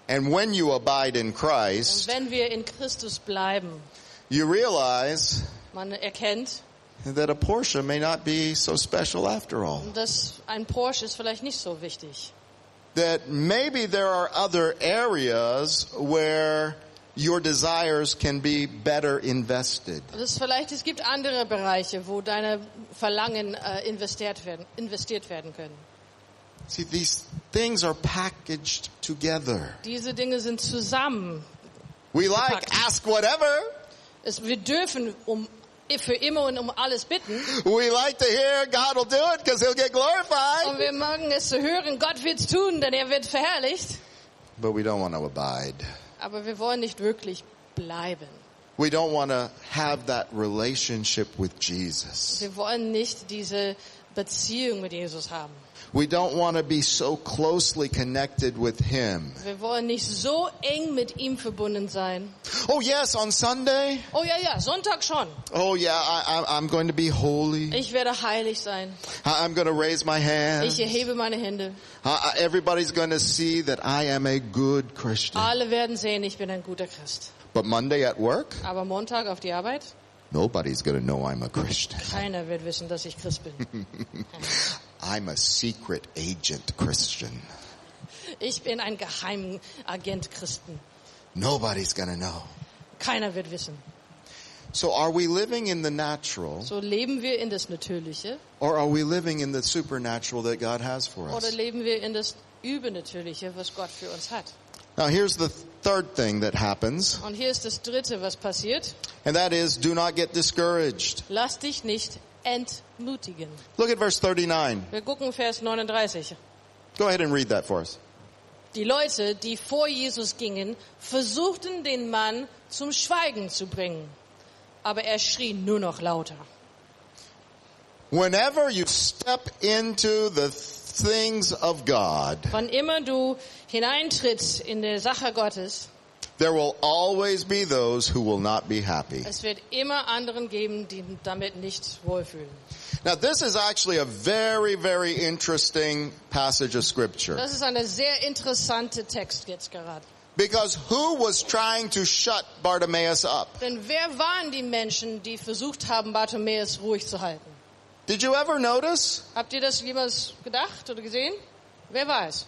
And when you abide in Und Christ, wenn wir in Christus bleiben, you realize man erkennt, that a Porsche may not be so special after all. dass ein Porsche ist vielleicht nicht so wichtig. That maybe there are other areas where your desires can be better invested. Es gibt andere Bereiche, wo deine Verlangen investiert werden können. See, these things are packaged together. Diese Dinge sind zusammen. We like Gepackt. ask whatever. Wir dürfen für immer und um alles bitten. We like to hear God will do it because he'll get Und glorified. wir mögen es zu hören, Gott wird's tun, denn er wird verherrlicht. But we don't want to abide. Aber wir wollen nicht wirklich bleiben. We don't want to have that relationship with Jesus. Wir wollen nicht diese Beziehung mit Jesus haben. We don't want to be so closely connected with him. Wir wollen nicht so eng mit ihm verbunden sein. Oh yes, on Sunday. Oh ja, Sonntag schon. Oh yeah, I'm going to be holy. Ich werde heilig sein. I'm going to raise my hand. Ich erhebe meine Hände. Everybody's going to see that I am a good Christian. Alle werden sehen, ich bin ein guter Christ. But Monday at work, Aber Montag auf die Arbeit, nobody's going to know I'm a Christian. keiner wird wissen, dass ich Christ bin. I'm a secret agent Christian. Ich bin ein Geheimagent Christen. Nobody's going to know. Keiner wird wissen. So are we living in the natural, So leben wir in das Natürliche or are we living in the supernatural that God has for oder us? leben wir in das Übernatürliche, was Gott für uns hat. Now here's the third thing that happens, Und hier ist das Dritte, was passiert. and that is do not get discouraged. Lass dich nicht entmutigen. Look at verse 39. Wir gucken Vers 39. Go ahead and read that for us. Die Leute, die vor Jesus gingen, versuchten den Mann zum Schweigen zu bringen. Aber er schrie nur noch lauter. Whenever you step into the things of God, Wann immer du hineintrittst in die Sache Gottes, there will always be those who will not be happy. es wird immer anderen geben, die damit nicht wohlfühlen. Now this is actually a very, very interesting passage of scripture. Das ist eine sehr interessante Text jetzt gerade. Because who was trying to shut Bartimaeus up? Denn wer waren die Menschen, die versucht haben, Bartimäus ruhig zu halten? Did you ever notice? Habt ihr das jemals gedacht oder gesehen? Wer war es?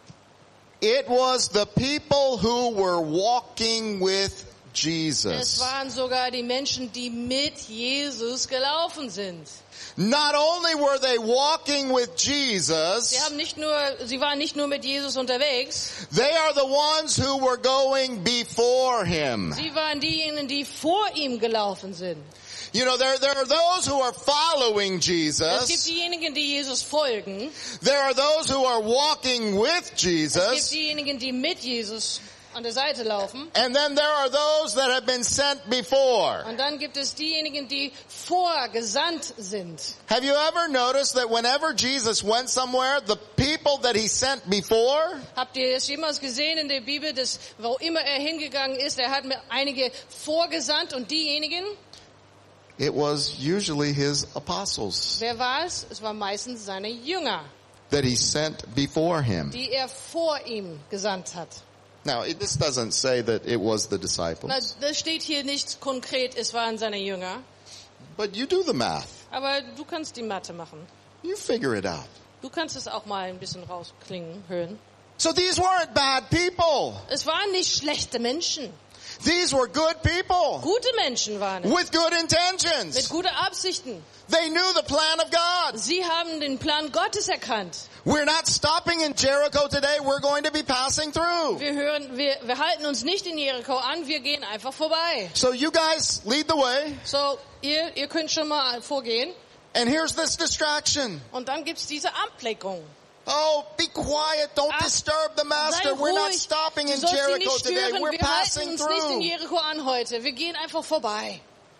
It was the people who were walking with Es Jesus. waren sogar die Menschen, die mit Jesus gelaufen sind. Not only were they walking with Jesus, Sie waren nicht nur mit Jesus unterwegs, they are the ones who were going before him. sie waren diejenigen, die vor ihm gelaufen sind. You know, there are those who are following Es gibt Jesus. diejenigen, die Jesus folgen. There are those who are walking with Es gibt Jesus. diejenigen, die mit Jesus an der Seite laufen. And then there are those that have been sent before. Und dann gibt es diejenigen, die vorgesandt sind. Have you ever noticed that whenever Jesus went somewhere, the people that he sent before, Habt ihr es jemals gesehen in der Bibel, dass wo immer er hingegangen ist, er hat mir einige vorgesandt und diejenigen, it was usually his apostles wer war es? Es waren meistens seine Jünger, that he sent before him. die er vor ihm gesandt hat. Now, this doesn't say that it was the Na, disciples, das steht hier nicht konkret, es waren seine Jünger. but you do the math. Aber du kannst die Mathe machen. You figure it out. Du kannst es auch mal ein bisschen rausklingen, hören. So these weren't bad people. Es waren nicht schlechte Menschen. These were good people Gute Menschen waren es. with good Mit intentions. guten Absichten. They knew the plan of God. Sie haben den Plan Gottes erkannt. We're not stopping in Jericho today. We're going to be passing through. Wir halten uns nicht in Jericho an, wir gehen einfach vorbei. So you guys lead the way. So, ihr könnt schon mal vorgehen. And here's this distraction. Und dann gibt's diese Ablenkung. Oh, be quiet. Don't Ach, disturb the master. Sei We're not ruhig. stopping Du in sollst sie Jericho nicht today. stören. We're Wir halten passing uns nicht in through. Jericho an heute. Wir gehen einfach vorbei.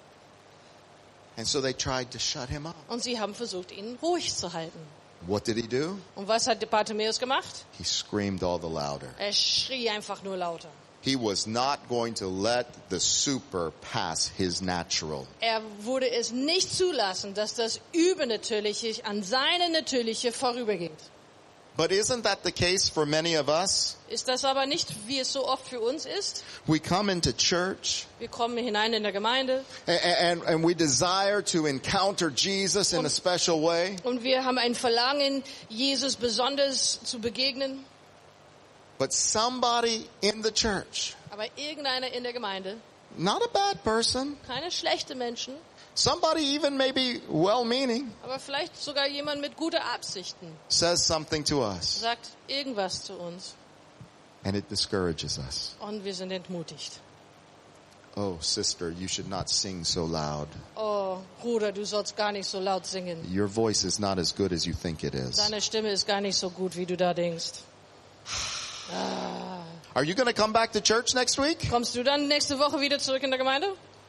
And so they tried to shut him up. Und sie haben versucht, ihn ruhig zu halten. What did he do? Und was hat Bartimäus gemacht? He screamed all the louder. Er schrie einfach nur lauter. He was not going to let the super pass his natural. Er würde es nicht zulassen, dass das Übernatürliche an seine Natürliche vorübergeht. But isn't that the case for many of us? Ist das aber nicht, wie es so oft für uns ist? We come into church Wir kommen hinein in der Gemeinde and we desire to encounter Jesus in a special way. und wir haben ein Verlangen, Jesus besonders zu begegnen. But somebody in the church, Aber irgendeiner in der Gemeinde, not a bad person, keine schlechte Menschen, somebody even maybe well-meaning, aber vielleicht sogar jemand mit guten Absichten, says something to us sagt irgendwas zu uns and it discourages us. und wir sind entmutigt. Oh, sister, you should not sing so loud. Oh, Bruder, du sollst gar nicht so laut singen. Your voice is not as good as you think it is. Deine Stimme ist gar nicht so gut, wie du da denkst. Are you going to come back to church next week? Kommst du dann nächste Woche wieder zurück in der Gemeinde?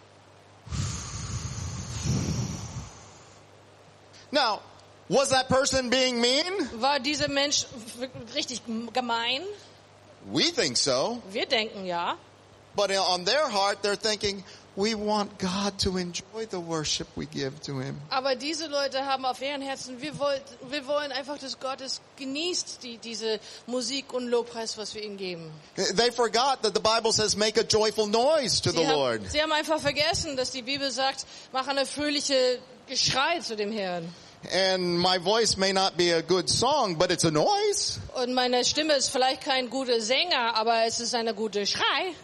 Now, was that person being mean? War dieser Mensch richtig gemein? We think so. Wir denken ja. But on their heart, they're thinking, we want God to enjoy the worship we give to Him. Aber diese Leute haben auf ihren Herzen, wir wollen einfach, dass Gott es genießt, diese Musik und Lobpreis, was wir ihm geben. They forgot that the Bible says, make a joyful noise to the Lord. Sie haben einfach vergessen, dass die Bibel sagt, mach eine fröhliche Geschrei zu dem Herrn. And my voice may not be a good song, but it's a noise. Und meine Stimme ist vielleicht kein guter Sänger, aber es ist eine gute Schrei.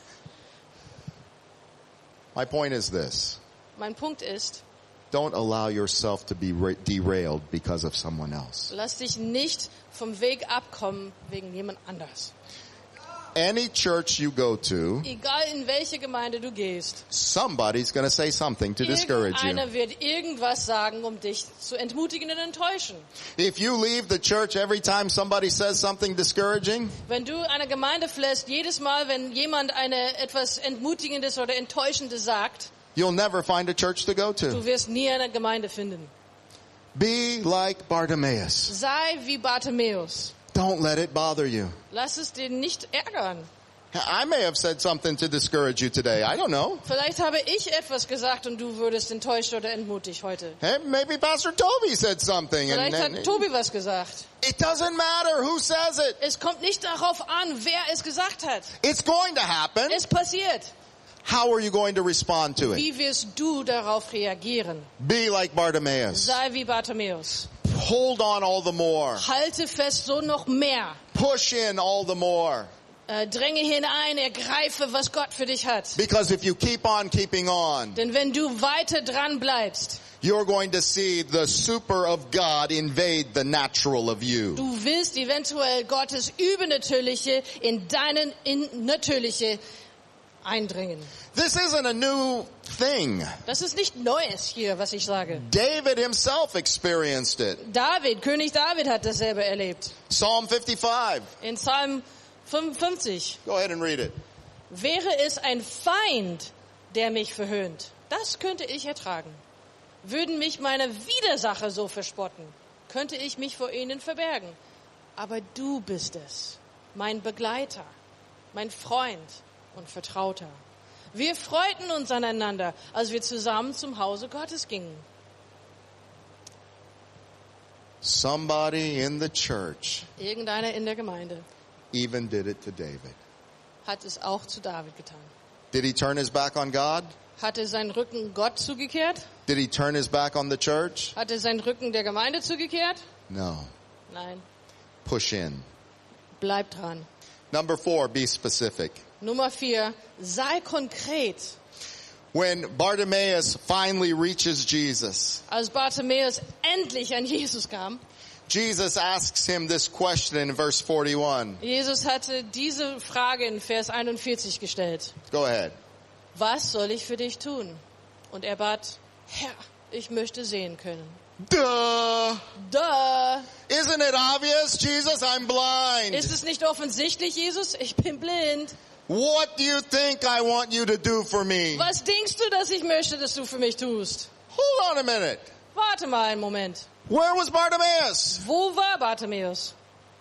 My point is this. Mein Punkt ist, Don't allow yourself to be derailed because of someone else. lass dich nicht vom Weg abkommen wegen jemand anders. Any church you go to, Egal in welche Gemeinde du gehst, somebody's going to say something to discourage you. irgendeiner wird irgendwas sagen, um dich zu entmutigen und enttäuschen. If you leave the church every time somebody says something discouraging, Wenn du eine Gemeinde verlässt, jedes Mal, wenn jemand etwas Entmutigendes oder Enttäuschendes sagt, you'll never find a church to go to. du wirst nie eine Gemeinde finden. Be like Bartimaeus. Sei wie Bartimäus. Don't let it bother you. Lass es dir nicht ärgern. I may have said something to discourage you today. I don't know. Vielleicht habe ich etwas gesagt und du würdest enttäuscht oder entmutigt heute. Hey, maybe Pastor Toby said something. Vielleicht hat Tobi was gesagt. It doesn't matter who says it. Es kommt nicht darauf an, wer es gesagt hat. It's going to happen. Es passiert. How are you going to respond to it? Wie wirst du darauf reagieren? Be like Bartimaeus. Sei wie Bartimäus. Hold on all the more. Halte fest, so noch mehr. Push in all the more. Dränge hinein, ergreife, was Gott für dich hat. Because if you keep on keeping on, Denn wenn du weiter dran bleibst, you're going to see the super of God invade the natural of you. du willst eventuell Gottes Übernatürliche in deinen Natürliche eindringen. This isn't a new thing. Das ist nicht Neues hier, was ich sage. David himself experienced it. König David hat dasselbe erlebt. Psalm 55. In Psalm 55. Go ahead and read it. Wäre es ein Feind, der mich verhöhnt, das könnte ich ertragen. Würden mich meine Widersacher so verspotten, könnte ich mich vor ihnen verbergen. Aber du bist es, mein Begleiter, mein Freund und Vertrauter. Wir freuten uns aneinander, als wir zusammen zum Hause Gottes gingen. Somebody in the church Irgendeiner in der Gemeinde even did it to David. hat es auch zu David getan. Did he turn his back on God? Hat er seinen Rücken Gott zugekehrt? Did he turn his back on the church? Hat er seinen Rücken der Gemeinde zugekehrt? No. Nein. Push in. Bleib dran. Number 4, be specific. Nummer 4, sei konkret. When Bartimaeus finally reaches Jesus, Als Bartimäus endlich an Jesus kam, Jesus asks him this question in verse 41. Jesus hatte diese Frage in Vers 41 gestellt. Go ahead. Was soll ich für dich tun? Und er bat, Herr, ich möchte sehen können. Duh! Duh! Isn't it obvious, Jesus? I'm blind. Ist es nicht offensichtlich, Jesus? Ich bin blind. What do you think I want you to do for me? Was denkst du, dass ich möchte, dass du für mich tust? Hold on a minute. Warte mal einen Moment. Where was Bartimaeus? Wo war Bartimäus?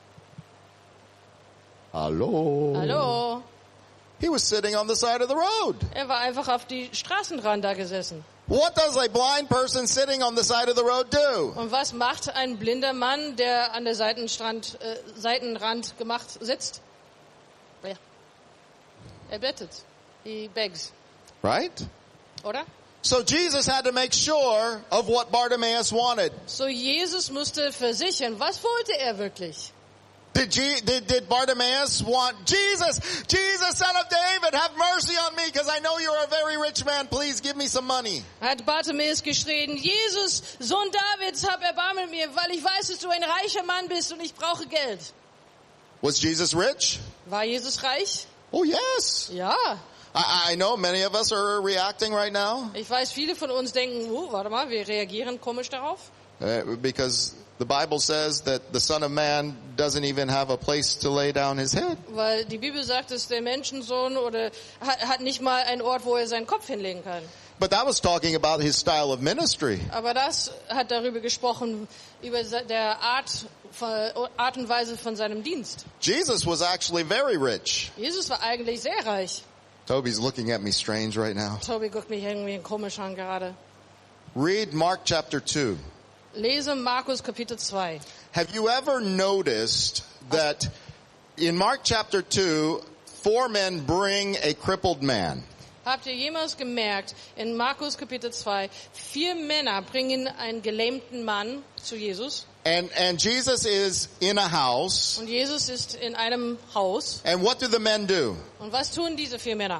Hallo. Hallo? He was sitting on the side of the road. Er war einfach auf die Straßenrand da gesessen. What does a blind person sitting on the side of the road do? Und was macht ein blinder Mann, der an der Seitenrand sitzt? Ja. Er bittet. He begs. Right? Oder? So Jesus had to make sure of what Bartimaeus wanted. So Jesus musste versichern, was wollte er wirklich? Did Bartimaeus want, Jesus, son of David, have mercy on me because I know you're a very rich man. Please give me some money. Hat Bartimaeus geschrien, Jesus, Sohn Davids, hab Erbarmen mit mir, weil ich weiß, dass du ein reicher Mann bist und ich brauche Geld. Was Jesus rich? War Jesus reich? Oh yes. Ja. I know many of us are reacting right now. Ich weiß, viele von uns denken, warte mal, wir reagieren komisch darauf. Because the Bible says that the Son of Man doesn't even have a place to lay down his head. Weil die Bibel sagt, dass der Menschensohn hat nicht mal einen Ort, wo er seinen Kopf hinlegen kann. But that was talking about his style of ministry. Aber das hat darüber gesprochen, über der Art und Weise von seinem Dienst. Jesus was actually very rich. Jesus war eigentlich sehr reich. Toby's looking at me strange right now. Toby guckt mich irgendwie komisch an gerade. Read Mark chapter 2. Lese Markus Kapitel 2. Have you ever noticed that in Mark chapter 2, 4 men bring a crippled man? Habt ihr jemals gemerkt, in Markus Kapitel 2, 4 Männer bringen einen gelähmten Mann zu Jesus? And Jesus is in a house. Und Jesus ist in einem Haus. And what do the men do? Und was tun diese 4 Männer?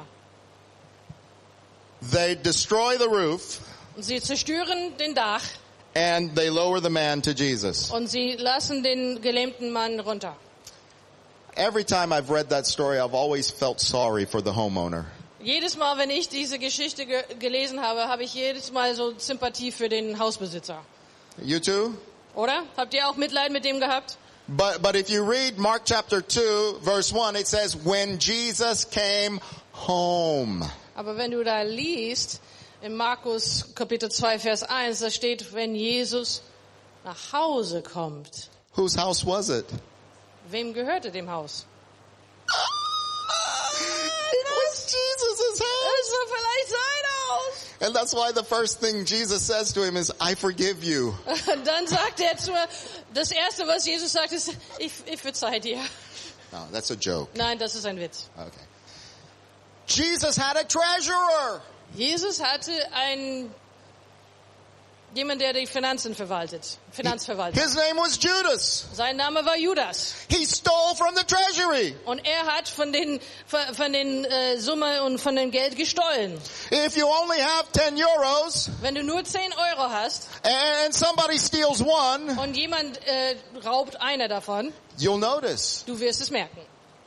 They destroy the roof. Und sie zerstören den Dach. And they lower the man to Jesus. Und sie lassen den gelähmten Mann runter. Every time I've read that story, I've always felt sorry for the homeowner. Jedes Mal, wenn ich diese Geschichte gelesen habe, habe ich jedes Mal so Sympathie für den Hausbesitzer. You too? Oder? Habt ihr auch Mitleid mit dem gehabt? But if you read Mark chapter 2, verse 1, it says, when Jesus came home. Aber wenn du da liest, in Markus Kapitel 2, Vers 1, da steht, wenn Jesus nach Hause kommt. Whose house was it? Wem gehörte dem Haus? It was Jesus' house. Es war vielleicht sein Haus. And that's why the first thing Jesus says to him is, I forgive you. Und dann sagt er das Erste, was Jesus sagt, ist, ich verzeihe dir. No, that's a joke. Nein, das ist ein Witz. Okay. Jesus had a treasurer. Jesus hatte jemand, der die Finanzen verwaltet. Finanzverwalter. His name was Judas. Sein Name war Judas. He stole from the treasury. Und er hat von den Summe und von dem Geld gestohlen. If you only have 10 euros Wenn du nur 10 Euro hast and somebody steals one, und jemand raubt einer davon, you'll notice. du wirst es merken.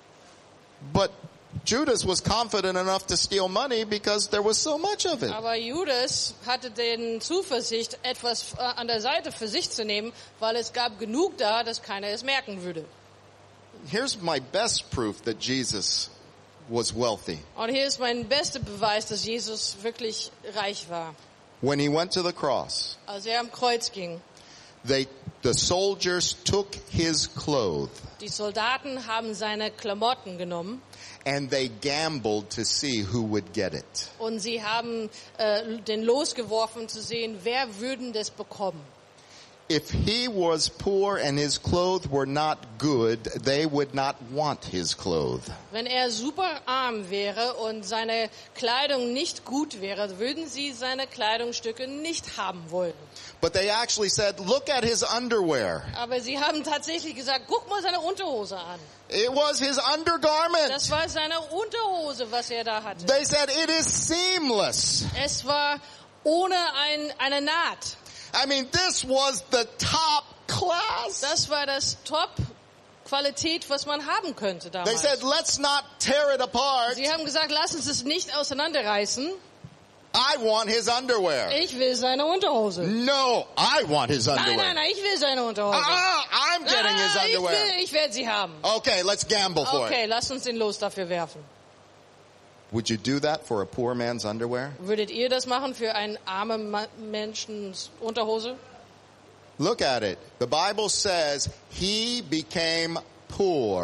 But Judas was confident enough to steal money because there was so much of it. Aber Judas hatte den Zuversicht, etwas an der Seite für sich zu nehmen, weil es gab genug da, dass keiner es merken würde. Here's my best proof that Jesus was wealthy. Und hier ist mein bester Beweis, dass Jesus wirklich reich war. When he went to the cross, Als er am Kreuz ging, the soldiers took his clothes die Soldaten haben seine Klamotten genommen and they gambled to see who would get it. und sie haben den losgeworfen zu sehen, wer würden das bekommen. If he was poor and his clothes were not good, they would not want his clothes. Wenn er super arm wäre und seine Kleidung nicht gut wäre, würden sie seine Kleidungsstücke nicht haben wollen. But they actually said, look at his underwear. Aber sie haben tatsächlich gesagt, guck mal seine Unterhose an. It was his undergarment. Das war seine Unterhose, was er da hatte. They said, it is seamless. Es war ohne eine Naht. I mean, this was the top class. Das war das Top-Qualität, was man haben könnte They damals. said, let's not tear it apart. Sie haben gesagt, lass uns es nicht auseinanderreißen. I want his underwear. Ich will seine Unterhose. No, I want his Nein, underwear. nein, ich will seine Unterhose. I'm getting his underwear. Ich werde sie haben. Okay, let's gamble for Okay, it. lasst uns den Los dafür werfen. Would you do that for a poor man's underwear? Würdet ihr das machen für einen armen Menschens Unterhose? Look at it. The Bible says he became poor.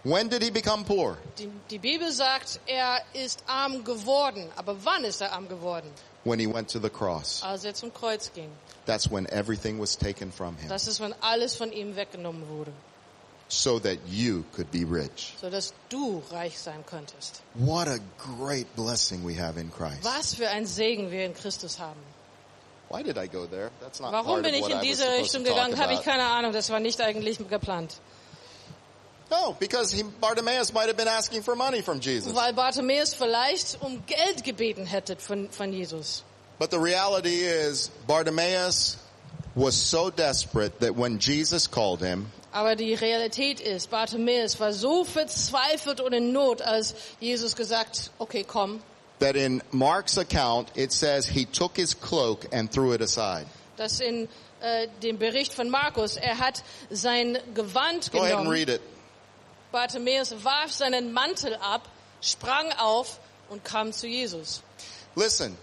When did he become poor? Die Bibel sagt, er ist arm geworden. Aber wann ist er arm geworden? When he went to the cross. Als er zum Kreuz ging. That's when everything was taken from him. Das ist, wenn alles von ihm weggenommen wurde. So that you could be rich. Sodass du reich sein könntest. What a great blessing we have in Christ. Was für ein Segen wir in Christus haben. Why did I go there? That's not Warum part of bin ich what in I was diese supposed Richtung to talk gegangen? Habe ich about. keine Ahnung. Das war nicht eigentlich geplant. No, because Bartimaeus might have been asking for money from Jesus. Weil Bartimäus vielleicht um Geld gebeten hätte von Jesus. But the reality is, Bartimaeus was so desperate that when Jesus called him, Aber die Realität ist, Bartimäus war so verzweifelt und in Not, als Jesus gesagt, okay, komm. that in Mark's account, it says he took his cloak and threw it aside. Dass in dem Bericht von Markus, er hat sein Gewand Go ahead and genommen. read it. Bartimäus warf seinen Mantel ab, sprang auf und kam zu Jesus. Listen.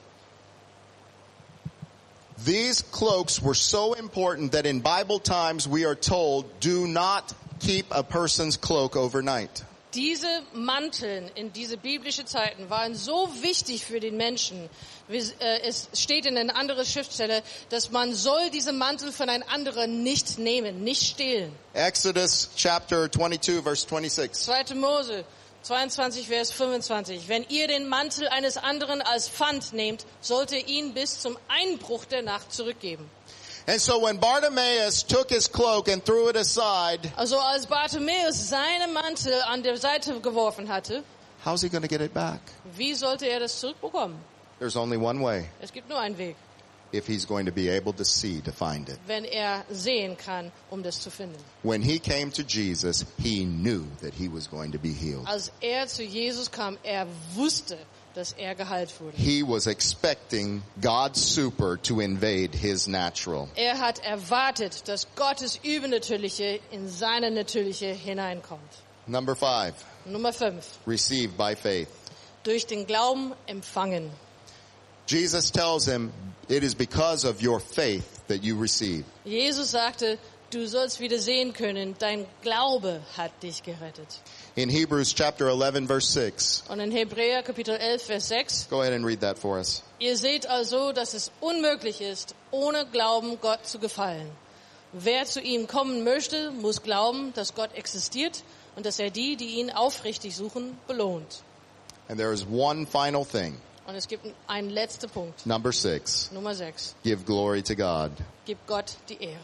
These cloaks were so important that in Bible times we are told, do not keep a person's cloak overnight. Diese Manteln in diese biblischen Zeiten waren so wichtig für den Menschen. Es steht in einer anderen Schriftstelle, dass man soll diese Mantel von einem anderen nicht nehmen, nicht stehlen. Exodus chapter 22 verse 26. 2. Mose 22, Vers 25. Wenn ihr den Mantel eines anderen als Pfand nehmt, sollt ihr ihn bis zum Einbruch der Nacht zurückgeben. And so when Bartimaeus took his cloak and threw it aside, Also als Bartimäus seinen Mantel an der Seite geworfen hatte, how's he going to get it back? wie sollte er das zurückbekommen? There's only one way. Es gibt nur einen Weg, If he's going to be able to see to find it. wenn er sehen kann, um das zu finden. When he came to Jesus, he knew that he was going to be healed. Als er zu Jesus kam, er wusste, dass er geheilt wurde. He was expecting God's super to invade his natural. Er hat erwartet, dass Gottes Übernatürliche in seine Natürliche hineinkommt. Number 5, Nummer 5. received by faith. Durch den Glauben empfangen. Jesus tells him, it is because of your faith that you receive. Jesus sagte, du sollst wieder sehen können, dein Glaube hat dich gerettet. In Hebrews chapter 11 verse 6. Und in Hebräer Kapitel 11, Vers 6. Go ahead and read that for us. Ihr seht also, dass es unmöglich ist, ohne Glauben Gott zu gefallen. Wer zu ihm kommen möchte, muss glauben, dass Gott existiert und dass er die, die ihn aufrichtig suchen, belohnt. And there is one final thing. Und es gibt einen letzten Punkt. Number 6. Nummer 6. Give glory to God. Gib Gott die Ehre.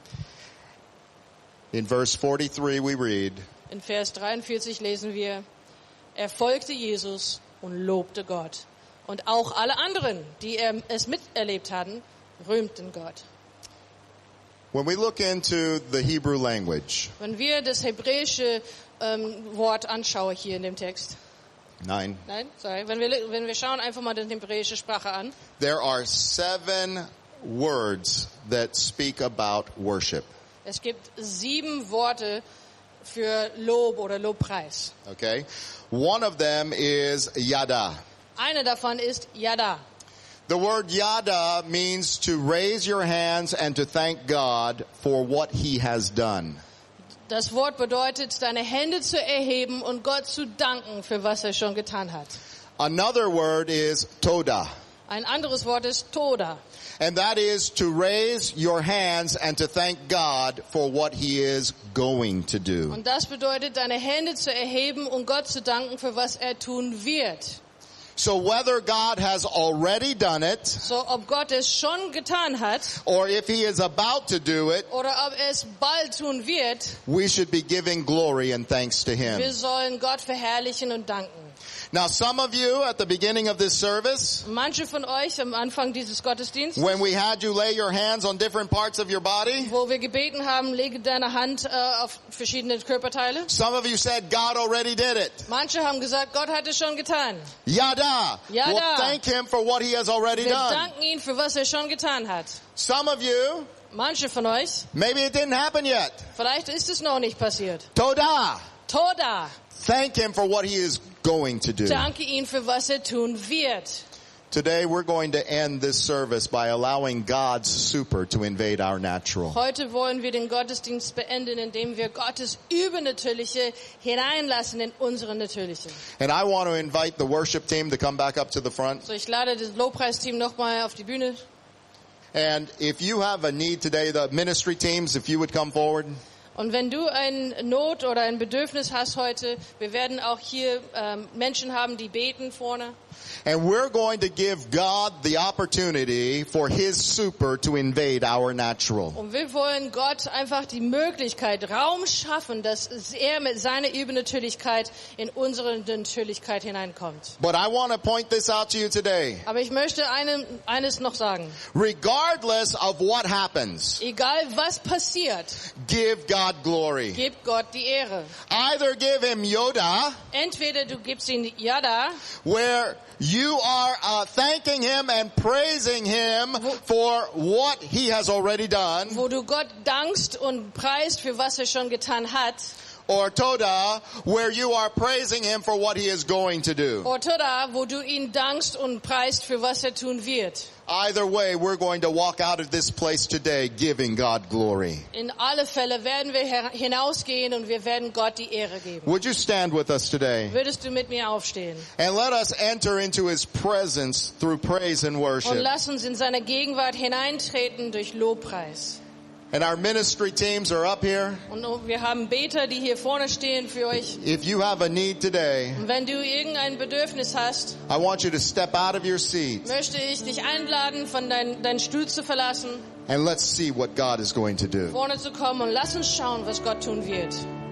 In verse 43 we read, In Vers 43 lesen wir, er folgte Jesus und lobte Gott. Und auch alle anderen, die es miterlebt hatten, rühmten Gott. when we look into the Hebrew language, Wenn wir das hebräische Wort anschauen hier in dem Text. Nein, sorry. Wenn wir schauen einfach mal die hebräische Sprache an. there are 7 words that speak about worship. Es gibt 7 Worte für Lob oder Lobpreis. Okay? One of them is yada. Eine davon ist Yada. The word yada means to raise your hands and to thank God for what he has done. Das Wort bedeutet, deine Hände zu erheben und Gott zu danken, für was er schon getan hat. Another word is toda. Ein anderes Wort ist Toda. And that is to raise your hands and to thank God for what he is going to do. Und das bedeutet, deine Hände zu erheben und Gott zu danken, für was er tun wird. So whether God has already done it, So, ob Gott es schon getan hat or if he is about to do it, oder ob er es bald tun wird, we should be giving glory and thanks to him. wir sollen Gott verherrlichen und danken. Now some of you at the beginning of this service, Manche von euch am Anfang dieses Gottesdienstes, when we had you lay your hands on different parts of your body, wo wir gebeten haben, lege deine Hand auf verschiedene Körperteile. some of you said God already did it. Manche haben gesagt, Gott hat es schon getan. Yada. Yada. Well, thank him for what he has already Wir done. danken ihn, für was er schon getan hat. Some of you, Manche von euch, maybe it didn't happen yet. vielleicht ist es noch nicht passiert. Toda. Toda. Thank him for what he is going to do. Danke ihm, für was er tun wird. Today we're going to end this service by allowing God's super to invade our natural. Heute wollen wir den Gottesdienst beenden, indem wir Gottes Übernatürliche hineinlassen in unsere Natürliche. And I want to invite the worship team to come back up to the front. So, ich lade das Lobpreisteam nochmal auf die Bühne. And if you have a need today, the ministry teams, if you would come forward. Und wenn du eine Not oder ein Bedürfnis hast heute, wir werden auch hier Menschen haben, die beten vorne. And we're going to give God the opportunity for His super to invade our natural. Und wir wollen Gott einfach die Möglichkeit, Raum schaffen, dass er mit seiner Übernatürlichkeit in unsere Natürlichkeit hineinkommt. But I want to point this out to you today. Aber ich möchte eines noch sagen. Regardless of what happens, Egal was passiert, give God glory. gib Gott die Ehre. Either give Him Yoda, Entweder du gibst ihm Yada, where you are thanking Him and praising Him for what He has already done, wo du Gott dankst und preist für was er schon getan hat. or Toda, where you are praising Him for what He is going to do. Oder wo du ihn dankst und preist für was er tun wird. Either way, we're going to walk out of this place today giving God glory. In alle Fälle werden wir hinausgehen und wir werden Gott die Ehre geben. Would you stand with us today? Würdest du mit mir aufstehen? And let us enter into His presence through praise and Und worship. lass uns in seine Gegenwart hineintreten durch Lobpreis. And our ministry teams are up here. Und wir haben Beter, die hier vorne stehen für euch. If you have a need today, Und wenn du irgendein Bedürfnis hast, I want you to step out of your seat möchte ich dich einladen, von deinen Stuhl zu verlassen, and let's see what God is going to do. vorne zu kommen und lass uns schauen, was Gott tun wird.